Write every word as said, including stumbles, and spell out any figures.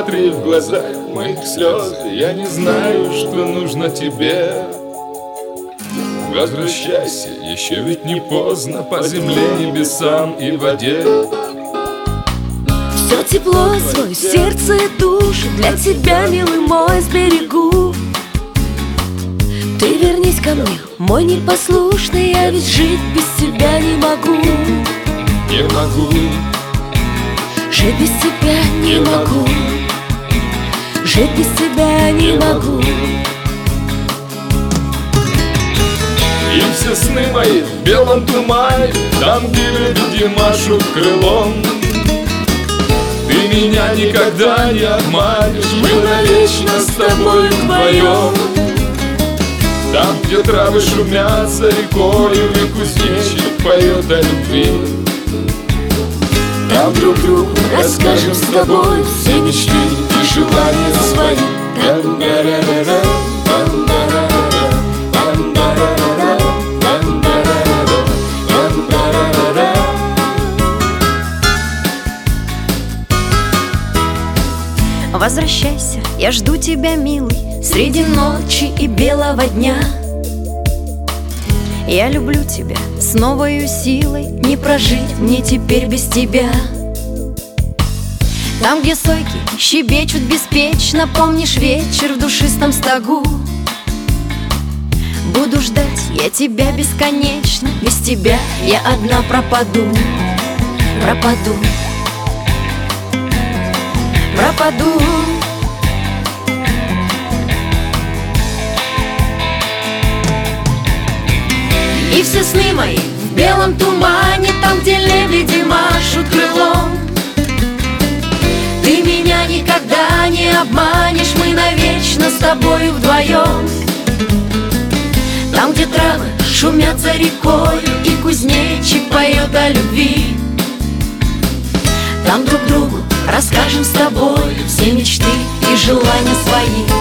Посмотри в глаза моих слез, я не знаю, что нужно тебе. Возвращайся, еще ведь не поздно, по земле, небесам и воде. Все тепло свое сердце и душу для тебя, милый мой, сберегу. Ты вернись ко мне, мой непослушный, я ведь жить без тебя не могу. Не могу, жить без тебя не могу, жить без тебя не могу. И все сны мои в белом тумане, там, где люди машут крылом. Ты меня никогда не обманешь, мы навечно с тобой вдвоем. Там, где травы шумят за рекою, и кузнечик поет о любви. Там друг другу расскажем с тобой все мечты и желания свои. Возвращайся, я жду тебя, милый, среди ночи и белого дня. Я люблю тебя с новою силой, не прожить мне теперь без тебя. Там, где сойки щебечут беспечно, помнишь вечер в душистом стогу. Буду ждать я тебя бесконечно, без тебя я одна пропаду, пропаду, пропаду. И все сны мои в белом тумане, там, где лебеди машут крылом. Ты меня никогда не обманешь, мы навечно с тобою вдвоем. Там, где травы шумят за рекой, и кузнечик поет о любви. Там друг другу расскажем с тобой все мечты и желания свои.